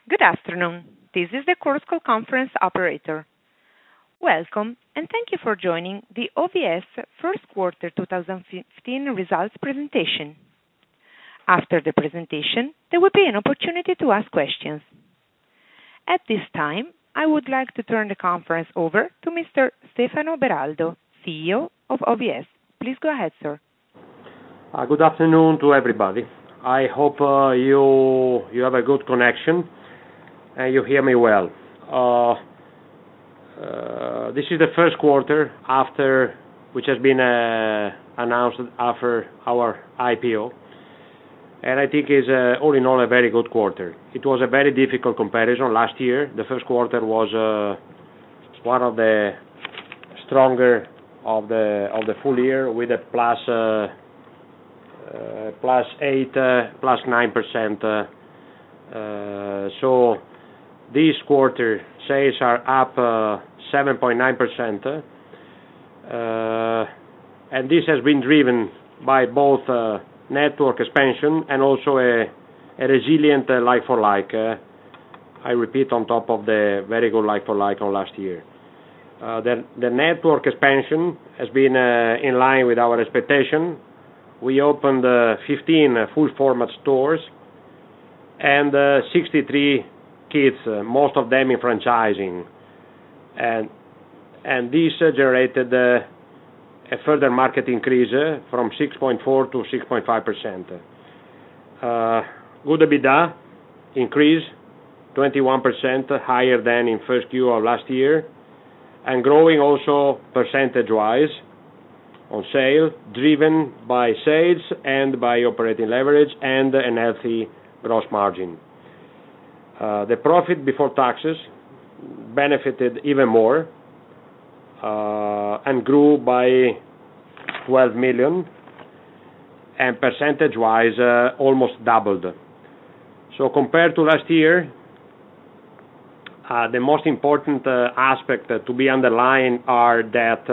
Good afternoon. This is the Chorus Call conference operator. Welcome, and thank you for joining the OVS first quarter 2015 results presentation. After the presentation, there will be an opportunity to ask questions. At this time, I would like to turn the conference over to Mr. Stefano Beraldo, CEO of OVS. Please go ahead, sir. Good afternoon to everybody. I hope you have a good connection and you hear me well. This is the first quarter which has been announced after our IPO, and I think is all in all a very good quarter. It was a very difficult comparison last year. The first quarter was one of the stronger of the full year with a plus 8, plus 9%. So this quarter sales are up 7.9%, and this has been driven by both network expansion and also a resilient like-for-like. I repeat, on top of the very good like-for-like on last year. The network expansion has been in line with our expectation. We opened 15 full-format stores and 63 kids, most of them in franchising. And this generated a further market increase from 6.4 to 6.5%. Good EBITDA increase, 21% higher than in first Q of last year, and growing also percentage-wise on sale, driven by sales and by operating leverage and an healthy gross margin. The profit before taxes benefited even more and grew by 12 million, and percentage-wise almost doubled. So compared to last year, the most important aspect to be underlined are that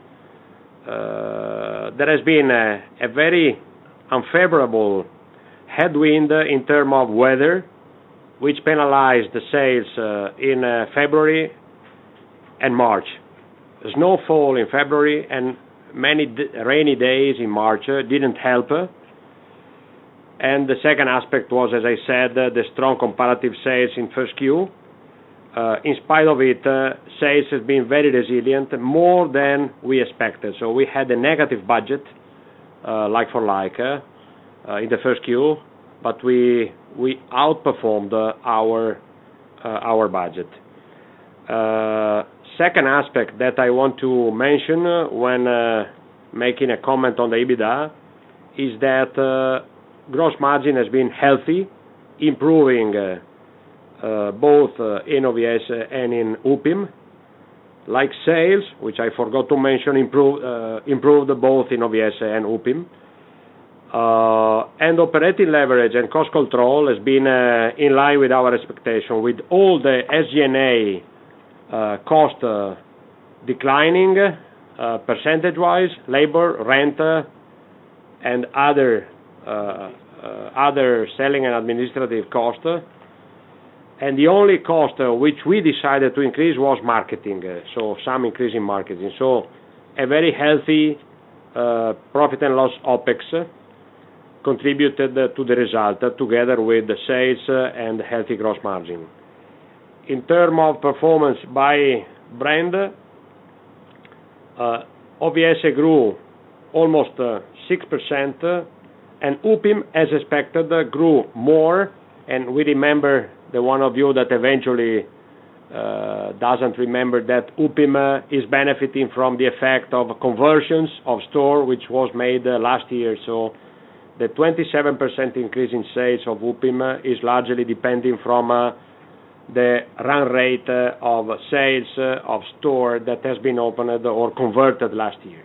there has been a very unfavorable headwind in terms of weather, which penalized the sales in February and March. Snowfall in February and many rainy days in March didn't help. And the second aspect was, as I said, the strong comparative sales in first Q. In spite of it, sales has been very resilient, more than we expected. So we had a negative budget, like-for-like, in the first Q, but we outperformed our budget. Second aspect that I want to mention when making a comment on the EBITDA is that gross margin has been healthy, improving both in OVS and in UPIM. Like sales, which I forgot to mention, improved both in OVS and UPIM. And operating leverage and cost control has been in line with our expectation, with all the SG&A cost declining percentage-wise, labor, rent, and other selling and administrative costs. And the only cost which we decided to increase was marketing, so some increase in marketing. So a very healthy profit and loss OPEX contributed to the result, together with the sales and healthy gross margin. In terms of performance by brand, OVS grew almost 6%, and UPIM, as expected, grew more. And we remember, the one of you that eventually doesn't remember, that UPIM is benefiting from the effect of conversions of store which was made last year. So the 27% increase in sales of UPIM is largely depending from the run rate of sales of store that has been opened or converted last year.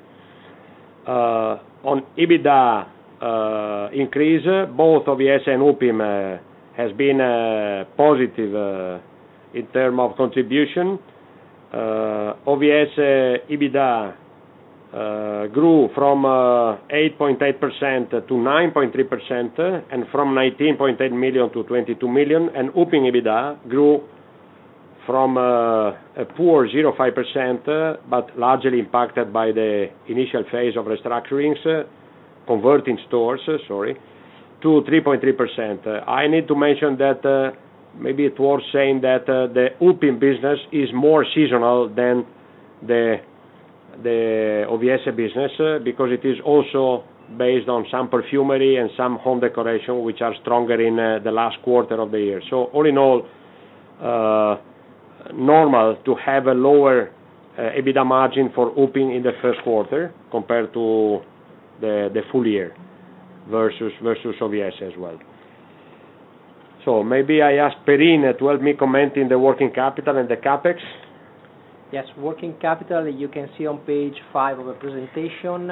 On EBITDA increase, both OVS and UPIM has been positive in terms of contribution. OVS EBITDA grew from 8.8% to 9.3%, and from 19.8 million to 22 million, and UPIM EBITDA grew from a poor 0.5%, but largely impacted by the initial phase of restructurings, converting stores, to 3.3%. I need to mention that maybe it's worth saying that the UPIM business is more seasonal than the OVS business, because it is also based on some perfumery and some home decoration, which are stronger in the last quarter of the year. So all in all, normal to have a lower EBITDA margin for UPIM in the first quarter compared to the full year versus OVS as well. So maybe I ask Perin to help me comment in the working capital and the CapEx. Yes, working capital, you can see on page 5 of the presentation.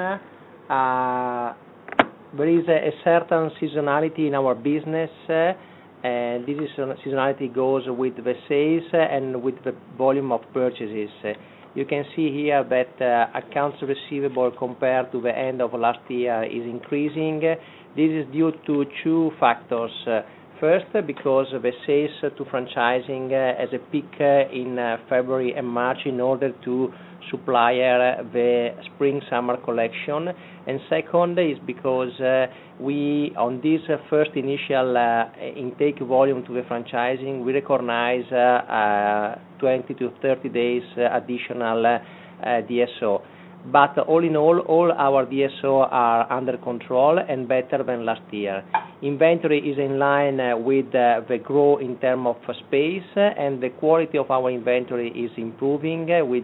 There is a certain seasonality in our business, and this seasonality goes with the sales and with the volume of purchases. You can see here that accounts receivable compared to the end of last year is increasing. This is due to two factors. First, because the sales to franchising has a peak in February and March in order to supply the spring-summer collection. And second is because we, on this first initial intake volume to the franchising, we recognize 20 to 30 days additional DSO. But all in all our DSO are under control and better than last year. Inventory is in line with the growth in terms of space, and the quality of our inventory is improving with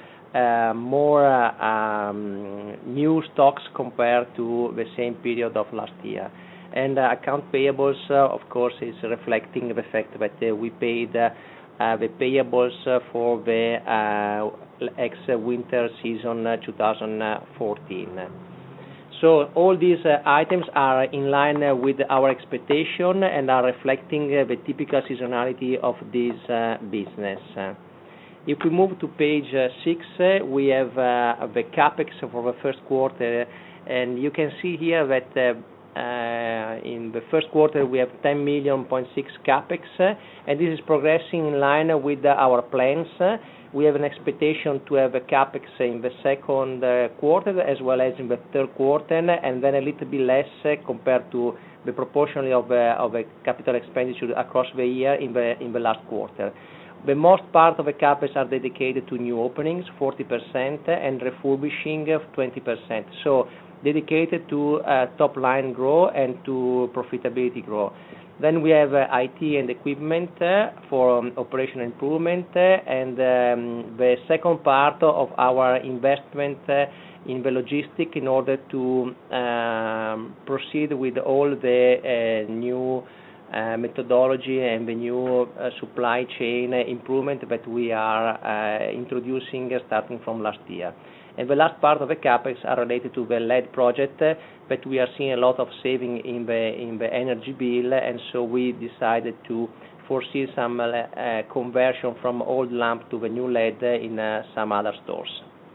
more new stocks compared to the same period of last year. And account payables, of course, is reflecting the fact that we paid the payables for the ex-winter season 2014. So all these items are in line with our expectation and are reflecting the typical seasonality of this business. If we move to page 6, we have the CapEx for the first quarter, and you can see here that in the first quarter we have 10.6 million CapEx, and this is progressing in line with our plans. We have an expectation to have a CapEx in the second quarter as well as in the third quarter, and then a little bit less compared to the proportion of a capital expenditure across the year in the last quarter. The most part of the CapEx are dedicated to new openings, 40%, and refurbishing of 20%. So dedicated to top line growth and to profitability growth. Then we have IT and equipment for operational improvement, and the second part of our investment in the logistic in order to proceed with all the new methodology and the new supply chain improvement that we are introducing starting from last year. And the last part of the CapEx are related to the LED project, but we are seeing a lot of saving in the energy bill, and so we decided to foresee some conversion from old lamp to the new LED in some other stores.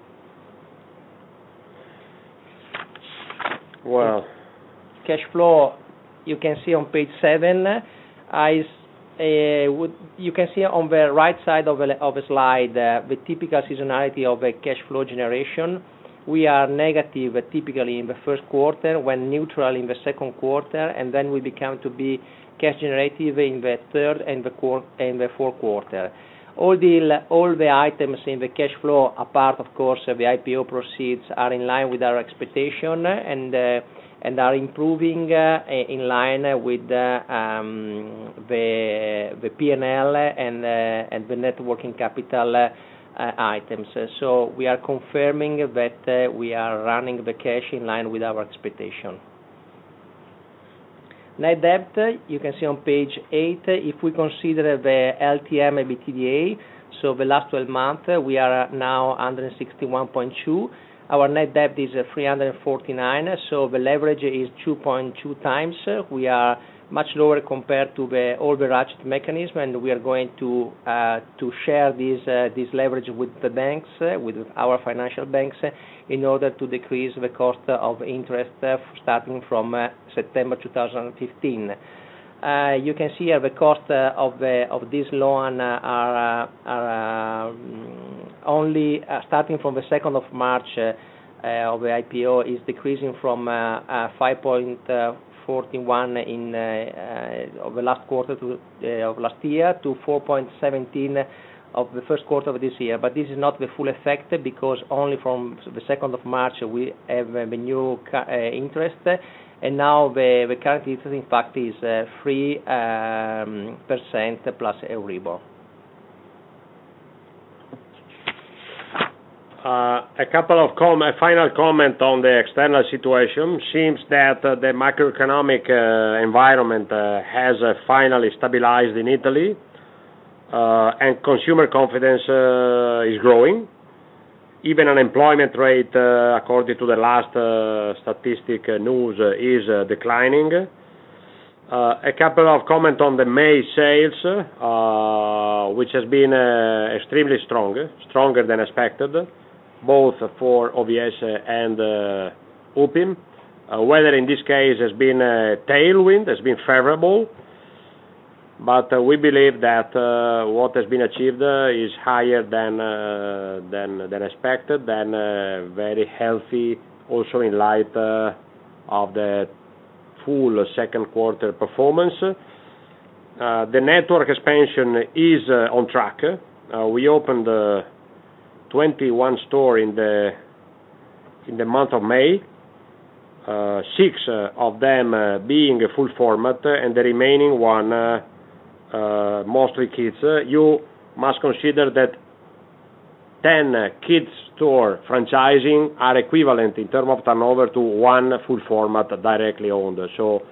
Wow. Cash flow, you can see on page 7. You can see on the right side of the slide the typical seasonality of a cash flow generation. We are negative typically in the first quarter, when neutral in the second quarter, and then we become to be cash generative in the third and the fourth quarter. All the items in the cash flow, apart of course the IPO proceeds, are in line with our expectation and are improving in line with the P&L and the net working capital items. So we are confirming that we are running the cash in line with our expectation. Net debt, you can see on page 8, if we consider the LTM EBITDA, so the last 12 months, we are now 161.2. Our net debt is 349, so the leverage is 2.2 times. We are much lower compared to the over-ratchet mechanism, and we are going to share this leverage with the banks, with our financial banks, in order to decrease the cost of interest starting from September 2015. You can see the cost of this loan are only starting from the 2nd of March of the IPO is decreasing from 5.41 of the last quarter of last year to 4.17 of the first quarter of this year. But this is not the full effect, because only from the 2nd of March we have the new interest, and now the current interest in fact is 3% plus Euribor. A couple of final comment on the external situation. Seems that the macroeconomic environment has finally stabilized in Italy, and consumer confidence is growing. Even unemployment rate, according to the last statistic news, is declining. A couple of comments on the May sales, which has been extremely strong, stronger than expected, both for OVS and UPIM. Weather in this case has been a tailwind, has been favorable, but we believe that what has been achieved is higher than expected, and very healthy, also in light of the full second quarter performance. The network expansion is on track. We opened 21 stores in the month of May, 6 of them being a full format, and the remaining one mostly kids. You must consider that 10 kids store franchising are equivalent in terms of turnover to one full format directly owned. So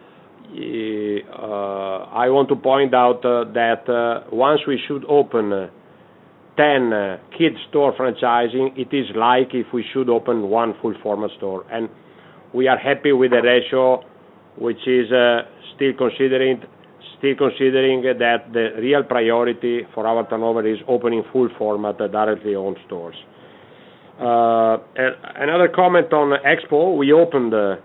I want to point out that once we should open 10 kids store franchising, it is like if we should open one full format store, and we are happy with the ratio, which is still considering that the real priority for our turnover is opening full format directly owned stores. Another comment on Expo. We opened the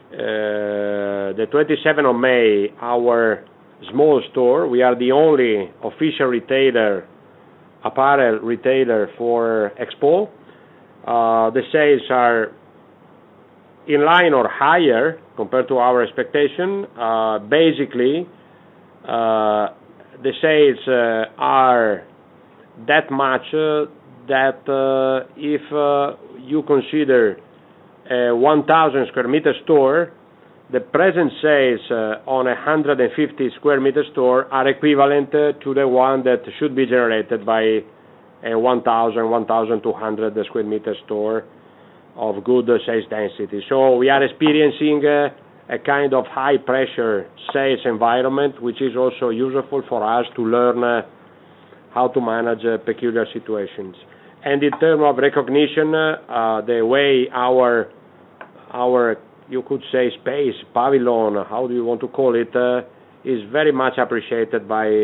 27th of May our small store. We are the only official retailer, apparel retailer for Expo. The sales are in line or higher compared to our expectation. Basically, the sales are that much that if you consider a 1,000 square meter store, the present sales on a 150 square meter store are equivalent to the one that should be generated by a 1,200 square meter store of good sales density. So we are experiencing a kind of high pressure sales environment, which is also useful for us to learn how to manage peculiar situations. And in terms of recognition, the way our you could say space, pavilion, how do you want to call it, is very much appreciated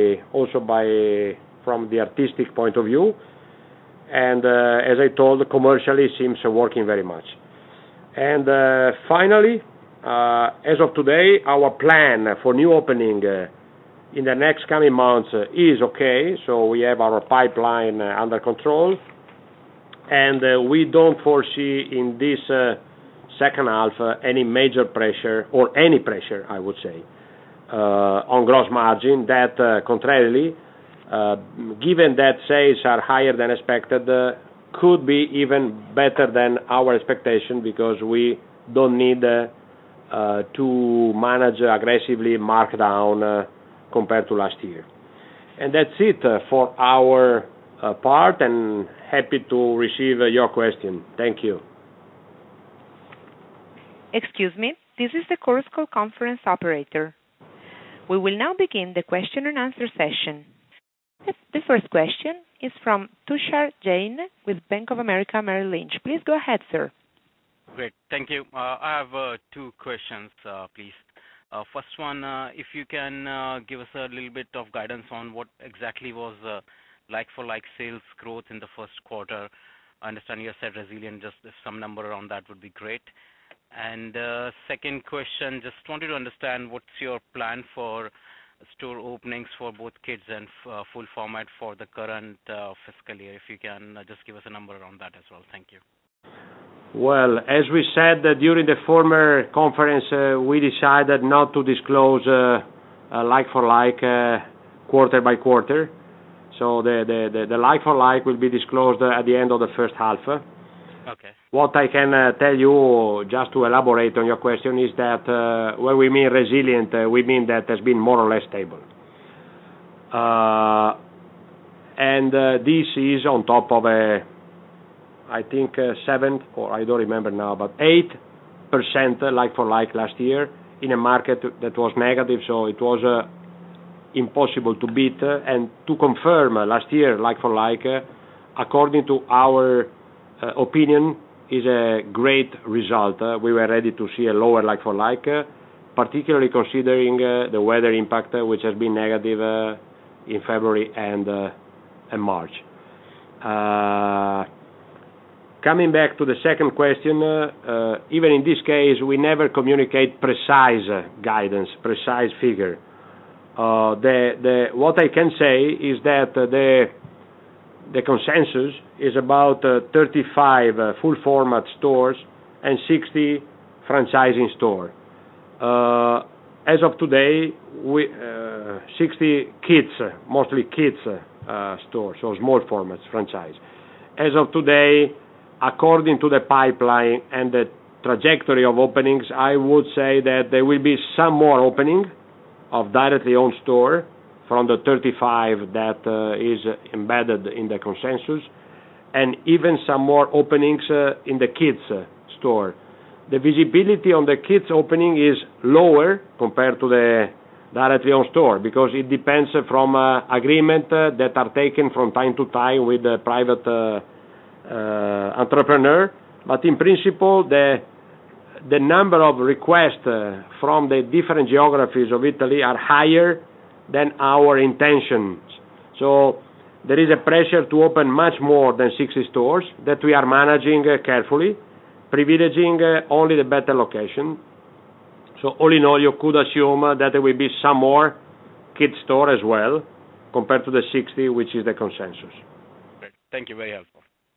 from the artistic point of view, and as I told, commercially seems working very much. And finally, as of today, our plan for new opening in the next coming months is okay, so we have our pipeline under control, and we don't foresee in this second half any major pressure, or any pressure, I would say, on gross margin. That contrarily, given that sales are higher than expected, could be even better than our expectation, because we don't need to manage aggressively markdown compared to last year. And that's it for our part, and happy to receive your question. Thank you. Excuse me, this is the Chorus Call conference operator. We will now begin the question and answer session. The first question is from Tushar Jain with Bank of America Merrill Lynch. Please go ahead, sir. Great, thank you. I have two questions, please. First one, if you can give us a little bit of guidance on what exactly was like-for-like sales growth in the first quarter. I understand you said resilient, just if some number around that would be great. And second question, just wanted to understand what's your plan for store openings for both kids and full format for the current fiscal year. If you can just give us a number around that as well. Thank you. Well, as we said during the former conference, we decided not to disclose like-for-like quarter by quarter. So the like-for-like will be disclosed at the end of the first half. Okay. What I can tell you, just to elaborate on your question, is that when we mean resilient, we mean that has been more or less stable. And this is on top of I think 7, or I don't remember now, but 8% like-for-like last year in a market that was negative, so it was impossible to beat. And to confirm last year like-for-like, according to our opinion, is a great result. We were ready to see a lower like-for-like, particularly considering the weather impact, which has been negative in February and March. Coming back to the second question, even in this case, we never communicate precise guidance, precise figure. What I can say is that the consensus is about 35 full format stores and 60 franchising stores. As of today, 60 kids, mostly kids stores, so small formats franchise. As of today, according to the pipeline and the trajectory of openings, I would say that there will be some more opening of directly owned store from the 35 that is embedded in the consensus, and even some more openings in the kids store. The visibility on the kids opening is lower compared to the directly owned store, because it depends from agreement that are taken from time to time with the private entrepreneur. But in principle, the number of requests from the different geographies of Italy are higher than our intentions. So there is a pressure to open much more than 60 stores that we are managing carefully, privileging only the better location. So all in all, you could assume that there will be some more kids store as well, compared to the 60, which is the consensus. Great. Thank you. Very helpful.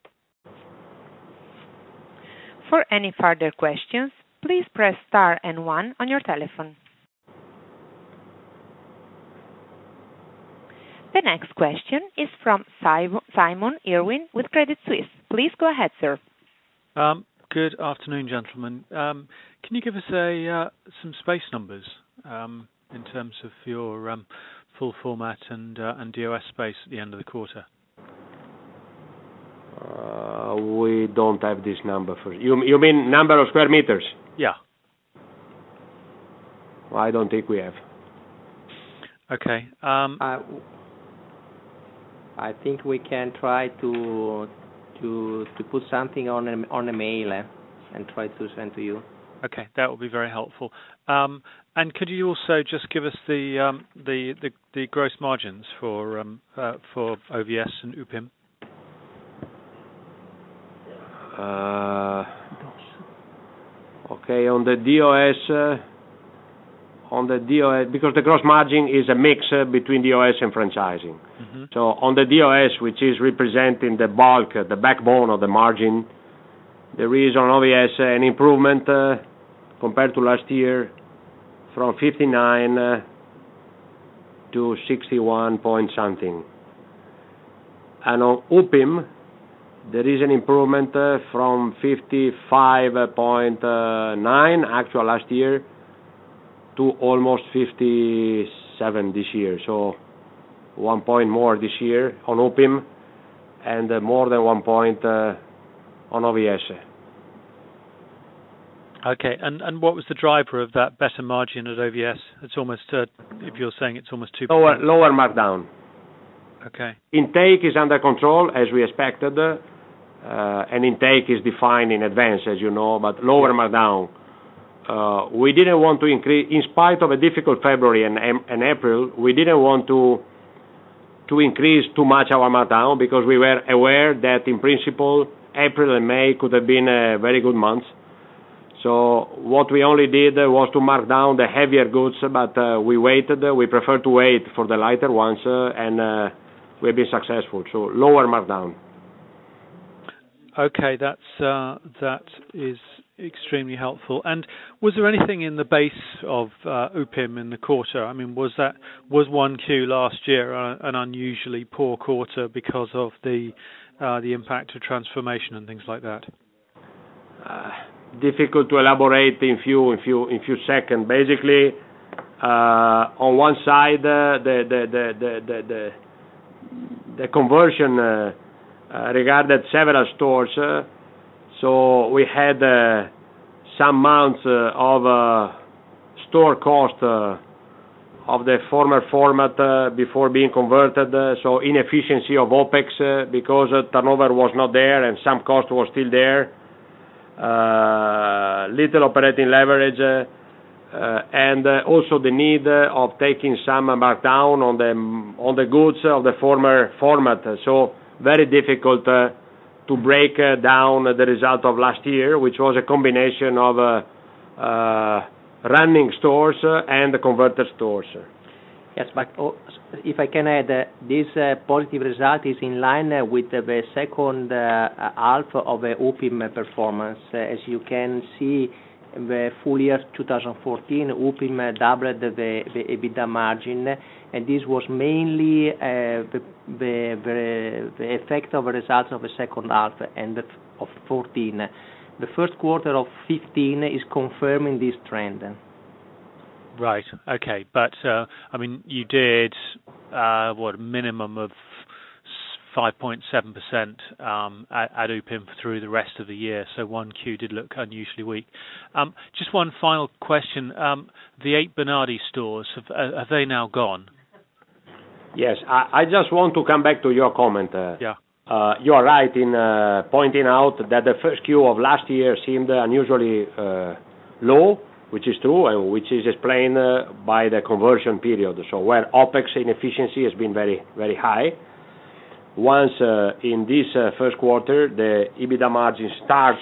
For any further questions, please press star and 1 on your telephone. The next question is from Simon Irwin with Credit Suisse. Please go ahead, sir. Good afternoon, gentlemen. Can you give us some space numbers in terms of your full format and DOS space at the end of the quarter? We don't have this number for you. You mean number of square meters? Yeah. Well, I don't think we have. Okay. I think we can try to put something on a mail and try to send to you. Okay, that will be very helpful. And could you also just give us the gross margins for OVS and UPIM? Okay, on the DOS, because the gross margin is a mix between DOS and franchising. Mm-hmm. So on the DOS, which is representing the bulk, the backbone of the margin, there is on OVS an improvement compared to last year from 59 to 61 point something. And on UPIM, there is an improvement from 55.9 actual last year to almost 57 this year. So 1 point more this year on UPIM and more than 1 point on OVS. Okay, and what was the driver of that better margin at OVS? It's almost, if you're saying it's almost 2%. Lower markdown. Okay. Intake is under control, as we expected, and intake is defined in advance, as you know, but lower markdown. we didn't want to increase, in spite of a difficult February and April, we didn't want to increase too much our markdown because we were aware that in principle April and May could have been a very good months. So what we only did was to mark down the heavier goods, but we waited. We prefer to wait for the lighter ones, and we've been successful. So lower markdown. Okay, that is extremely helpful. And was there anything in the base of UPIM in the quarter? I mean, was 1Q last year an unusually poor quarter because of the impact of transformation and things like that? Difficult to elaborate in few seconds. Basically, on one side, the conversion regarded several stores. So we had some months of store cost of the former format before being converted. So inefficiency of OPEX because turnover was not there and some cost was still there. Little operating leverage, and also the need of taking some markdown on the goods of the former format. So very difficult to break down the result of last year, which was a combination of running stores and converted stores. Yes, but if I can add, this positive result is in line with the second half of the UPIM performance. As you can see, the full year 2014, UPIM doubled the EBITDA margin, and this was mainly the effect of the results of the second half and of 14. The first quarter of 15 is confirming this trend. Right. Okay. But I mean, you did a minimum of 5.7% at UPIM through the rest of the year. So 1Q did look unusually weak. Just one final question: the 8 Bernardi stores, have they now gone? Yes. I just want to come back to your comment. Yeah. You are right in pointing out that the first Q of last year seemed unusually low, which is true, and which is explained by the conversion period. So where OPEX inefficiency has been very, very high. Once in this first quarter, the EBITDA margin start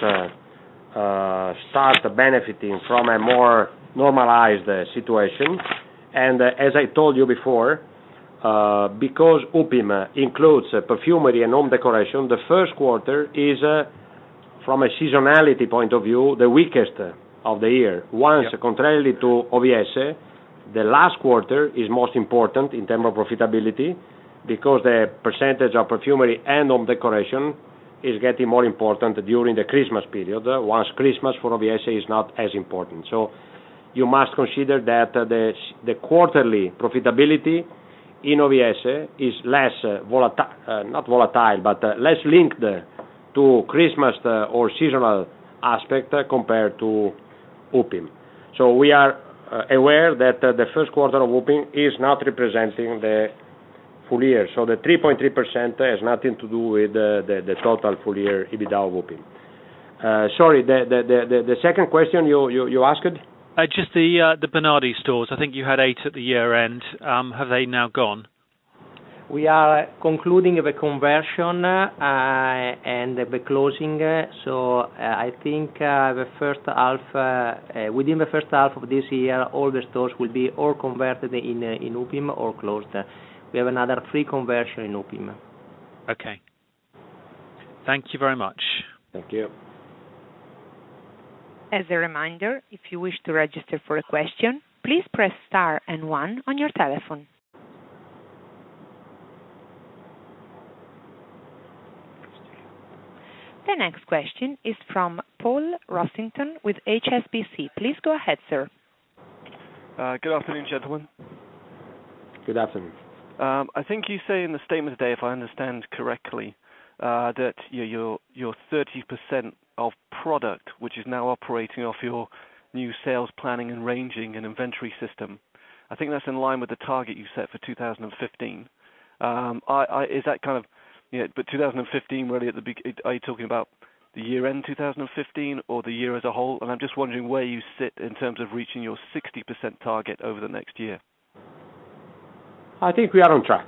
benefiting from a more normalized situation. And as I told you before, because UPIM includes perfumery and home decoration, the first quarter is, from a seasonality point of view, the weakest of the year. Once, contrarily to OVS, the last quarter is most important in terms of profitability because the percentage of perfumery and home decoration is getting more important during the Christmas period, once Christmas for OVS is not as important. So you must consider that the quarterly profitability in OVS is less not volatile, but less linked to Christmas or seasonal aspect compared to UPIM. So we are aware that the first quarter of UPIM is not representing the full year. So the 3.3% has nothing to do with the total full year EBITDA of UPIM. Sorry, the second question you asked? Just the Bernardi stores. I think you had 8 at the year end. Have they now gone? We are concluding the conversion and the closing. So I think the first half, within the first half of this year, all the stores will be or converted in UPIM or closed. We have another 3 conversion in UPIM. Okay. Thank you very much. Thank you. As a reminder, if you wish to register for a question, please press star and 1 on your telephone. The next question is from Paul Rossington with HSBC. Please go ahead, sir. Good afternoon, gentlemen. Good afternoon. I think you say in the statement today, if I understand correctly, that your 30% of product, which is now operating off your new sales planning and ranging and inventory system, I think that's in line with the target you set for 2015. Is that kind of, but 2015 really are you talking about the year end 2015 or the year as a whole? And I'm just wondering where you sit in terms of reaching your 60% target over the next year. I think we are on track.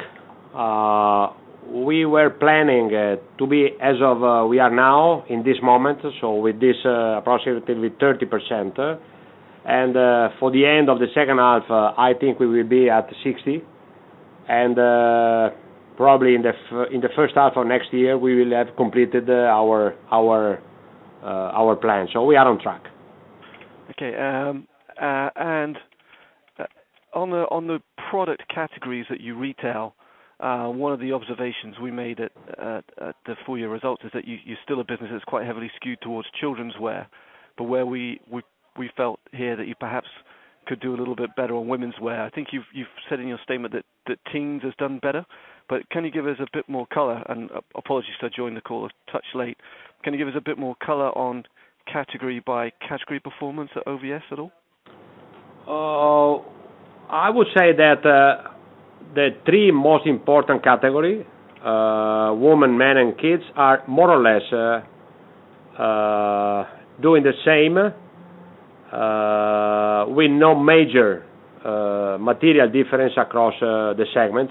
We were planning to be as of we are now in this moment, so with this approximately 30%. And for the end of the second half, I think we will be at 60. And probably in the first half of next year, we will have completed our plan. So we are on track. Okay. And on the product categories that you retail, one of the observations we made at the full year results is that you're still a business that's quite heavily skewed towards children's wear, but where we felt here that you perhaps could do a little bit better on women's wear. I think you've said in your statement that teens has done better, but can you give us a bit more colour? And apologies I joined the call a touch late. Can you give us a bit more colour on category by category performance at OVS at all? I would say that the three most important categories, women, men, and kids, are more or less doing the same, with no major material difference across the segments.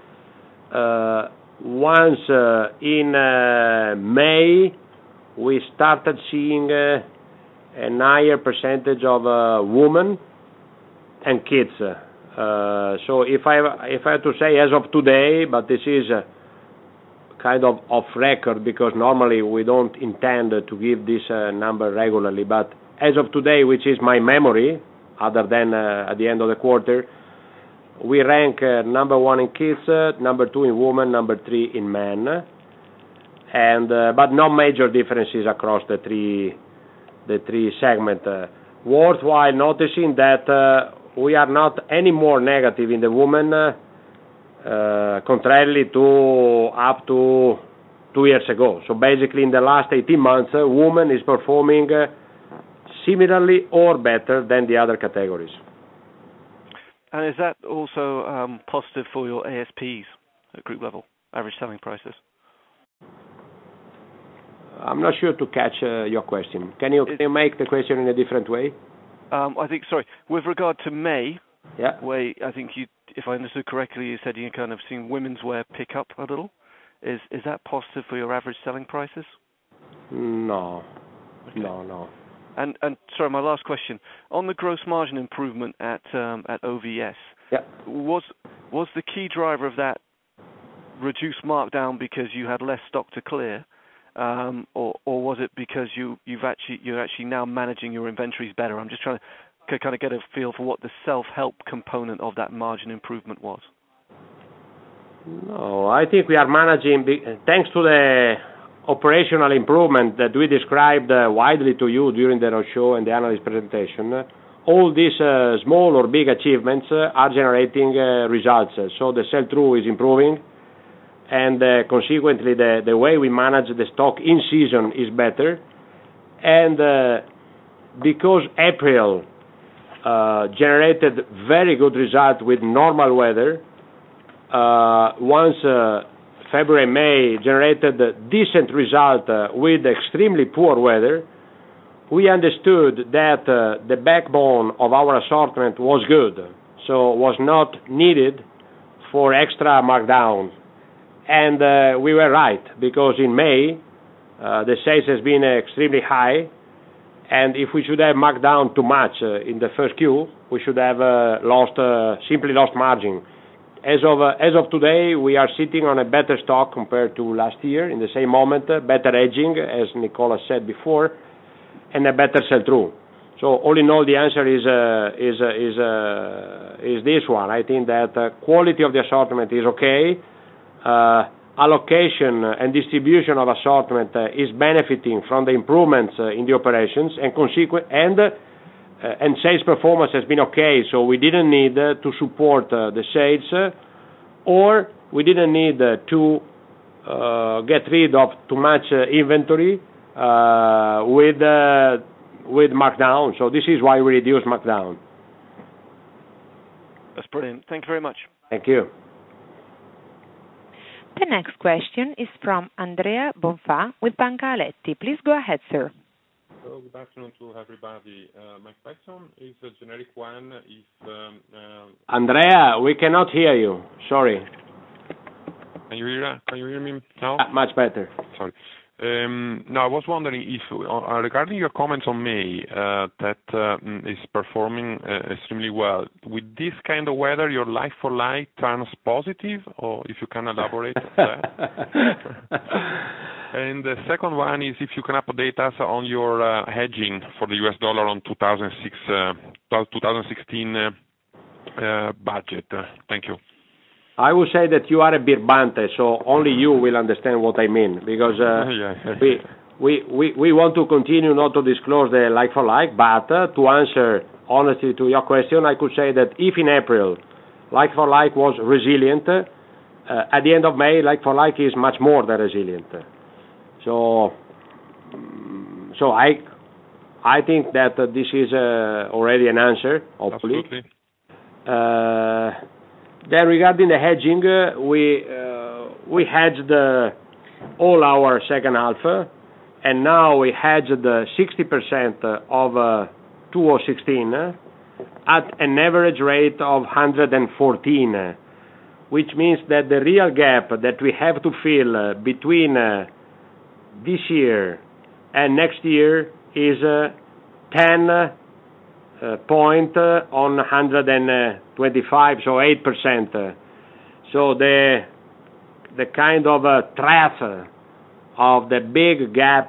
Once in May, we started seeing a higher percentage of women and kids. So if I have to say as of today, but this is kind of off record because normally we don't intend to give this number regularly, but as of today, which is my memory, other than at the end of the quarter, we rank number 1 in kids, number 2 in women, number 3 in men, and but no major differences across the three segments. Worthwhile noticing that we are not any more negative in the women, contrarily to up to 2 years ago. So basically, in the last 18 months, women is performing similarly or better than the other categories. And is that also positive for your ASPs at group level, average selling prices? I'm not sure to catch your question. Can you make the question in a different way? I think, sorry, with regard to May, yeah, where I think you, if I understood correctly, you said you kind of seen women's wear pick up a little. Is that positive for your average selling prices? No. Okay. No. And sorry, my last question on the gross margin improvement at OVS. Yeah. Was the key driver of that reduced markdown because you had less stock to clear, or was it because you're actually now managing your inventories better? I'm just trying to kind of get a feel for what the self-help component of that margin improvement was. No, I think we are managing thanks to the operational improvement that we described widely to you during the roadshow and the analyst presentation. All these small or big achievements are generating results. So the sell-through is improving, and consequently the way we manage the stock in season is better. And because April generated very good results with normal weather, once February, May generated decent result with extremely poor weather, we understood that the backbone of our assortment was good, so was not needed for extra markdown. And we were right, because in May the sales has been extremely high, and if we should have marked down too much in the first Q, we should have simply lost margin. As of today, we are sitting on a better stock compared to last year in the same moment, better edging, as Nicola said before, and a better sell-through. So all in all, the answer is this one. I think that quality of the assortment is okay. Allocation and distribution of assortment is benefiting from the improvements in the operations, and sales performance has been okay, so we didn't need to support the sales, or we didn't need to get rid of too much inventory with markdown. So this is why we reduced markdown. That's brilliant. Thank you very much. Thank you. The next question is from Andrea Bonfà with Banca Aletti. Please go ahead, sir. Hello, good afternoon to everybody. My question is a generic one. Andrea, we cannot hear you. Sorry. Can you hear me now? Much better. Sorry. No, I was wondering if, regarding your comments on May, that is performing extremely well. With this kind of weather, your like-for-like turns positive, or if you can elaborate on that? And the second one is if you can update us on your hedging for the US dollar on 2016 budget. Thank you. I would say that you are a bit bante, so only you will understand what I mean, because we want to continue not to disclose the like-for-like, but to answer honestly to your question, I could say that if in April like-for-like was resilient, at the end of May like-for-like is much more than resilient. So I think that this is already an answer, hopefully. Absolutely. Then regarding the hedging, we hedged all our second half, and now we hedged 60% of 2016 at an average rate of 114, which means that the real gap that we have to fill between this year and next year is 10 point on 125, so 8%. So the kind of trough of the big gap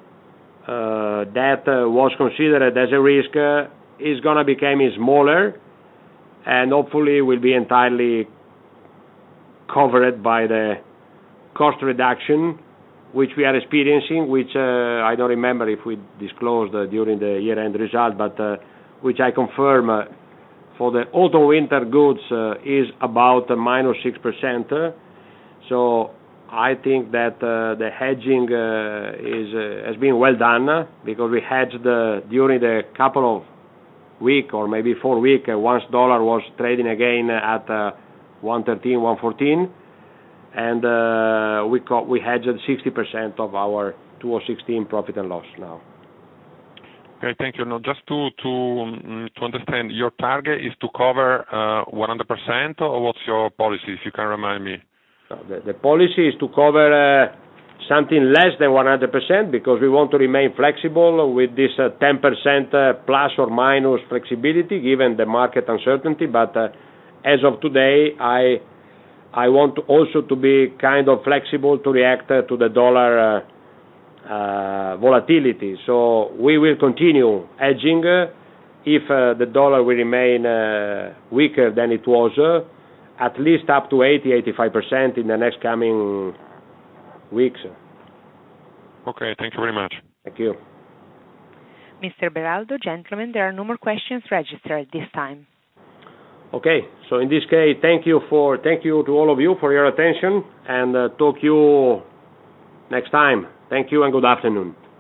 that was considered as a risk is going to become smaller, and hopefully will be entirely covered by the cost reduction which we are experiencing, which I don't remember if we disclosed during the year-end result, but which I confirm for the autumn-winter goods is about -6%. So I think that the hedging has been well done, because we hedged during the couple of week or maybe 4 week, once dollar was trading again at 113, 114, and we hedged 60% of our 2016 profit and loss now. Okay, thank you. Now, just to understand, your target is to cover 100%, or what's your policy, if you can remind me? The policy is to cover something less than 100%, because we want to remain flexible with this 10% plus or minus flexibility given the market uncertainty. But as of today, I want also to be kind of flexible to react to the dollar volatility. So we will continue hedging if the dollar will remain weaker than it was, at least up to 80-85% in the next coming weeks. Okay, thank you very much. Thank you. Mr. Beraldo, gentlemen, there are no more questions registered at this time. Okay, so in this case, thank you to all of you for your attention, and talk to you next time. Thank you and good afternoon.